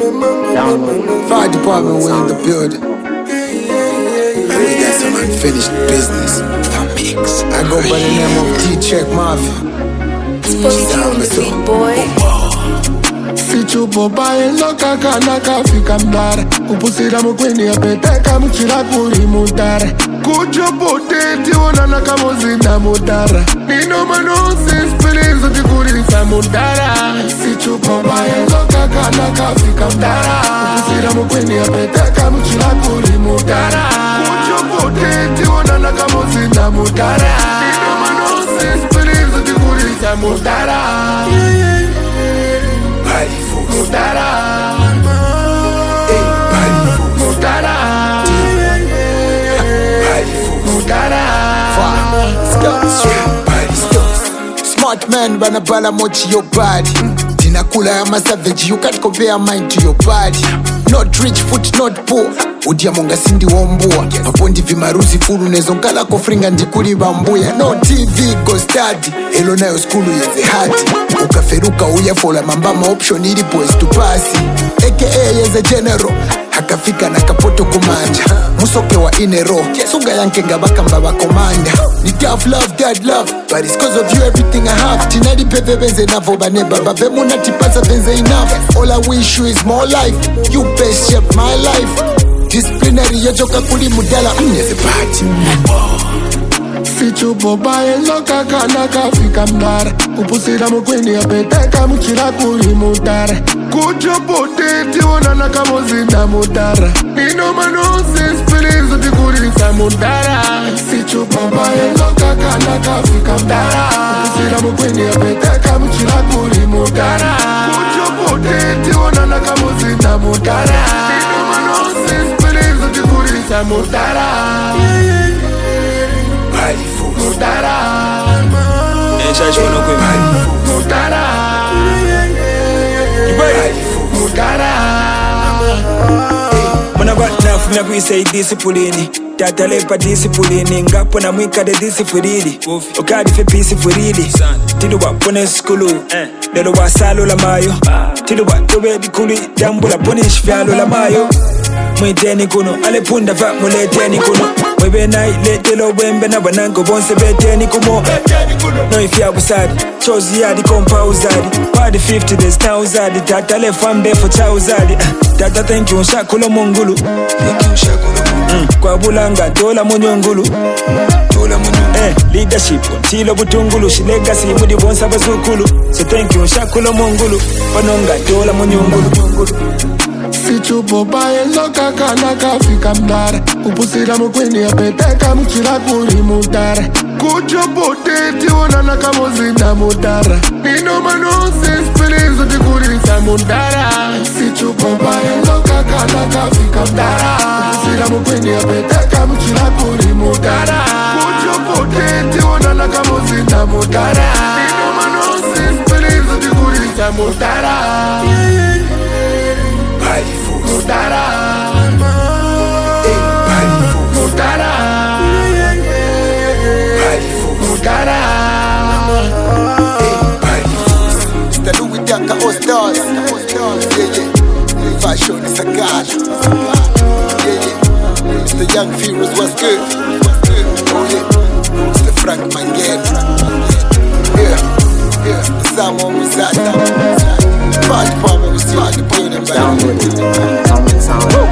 Fire department, we're in the building. We got some unfinished business. I go by the name of T-Check Mafia. Sweet boy. Sichupo bae loka kana kafika mdara Upusira mkweni ya peteka mchira kuri mudara Kuchopo teti onana kamo zina mudara Nino manose spilizo tikurisa mudara Sichupo bae loka kana kafika mdara Upusira mkweni ya peteka mchira kuri mudara Kuchopo teti onana kamo zina mudara Nino manose spilizo tikurisa mudara Mudara, Mudara, Mudara. Smart man run a bala mochi your body. Tinakula ya savage, you can't compare mine to your body. Not rich foot, not poor. Udia monga sindi wombua. Mapondi vimaruzi furu nezongala kofringa ndikuri bambuya. No TV go study. Elo nayo skulu yeze hati. Ukaferuka uya fola mambama option ili boys to pass. AKA yeze general. Hakafika na kapoto kumanja. Musoke wa inero. Sunga yanke ngabaka mbaba komanda. Ni tough love, dad love. But it's cause of you everything I have. Tinadi pepe benze navo bane baba. Bemuna tipasa benze enough. All I wish you is more life. You best shape my life. Disciplinary yajoka kuli mudala. Mnyeze party. Sichupo bae loka kana kafika mdara Upusira mkweni ya peteka mchira kuri mudara Kuchopo teti onana kamo zina mudara Nino manose spilizo tikurisa mudara Sichupo bae loka kana kafika mdara Upusira mkweni ya peteka mchira kuri mudara Kuchopo teti onana kamo zina mudara Nino manose spilizo tikurisa mudara Mudara, Mudara, Mudara. Mwana nafumya kuisei disipulini Tata lepa disipulini Ngapo na mwika de disipulini Okadi fe disipulini Tido wa pone skulu Lelo wa salo la mayo Tido wa tobe di kuli Dambu la punish fialo la mayo Mwiteni kuno Ale punda va muleteni kuno Webe na iletelo wembe na banango bonse beteni kumo No ifya busadi Chozi ya di kompa uzadi Wadi 50 days na uzadi Tata le fambe for cha uzadi Tata thank you nshakulo mungulu Kwa bulanga dola munyongulu Leadership tilo butungulu Shilegasi mudi bonsa basukulu So thank you nshakulo mungulu Panonga dola munyongulu Sichupo bae loka kana kafika mdara Upusira mkweni ya peteka mchira kuri mudara Kuchopo teti onana kamo zina mudara Nino manose spilizo tikurisa mudara Sichupo bae loka kana kafika mdara Upusira mkweni ya peteka mchira kuri mudara Kuchopo teti onana kamo zina mudara Nino manose spilizo tikurisa mudara Mudara, Mudara, Mudara. Mr. Louis Daka All Stars. Yeah. Fashion is a god. Yeah. Mr. Young Feroz was good. Oh yeah. Mr. Frank Manguel. Yeah. The Samo Musata. Fire department was still in the building. Download it.